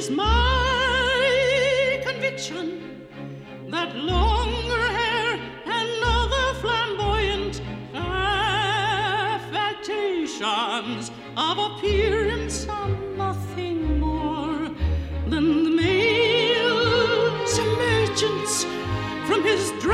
is my conviction that longer hair and other flamboyant affectations of appearance are nothing more than the male's emergence from his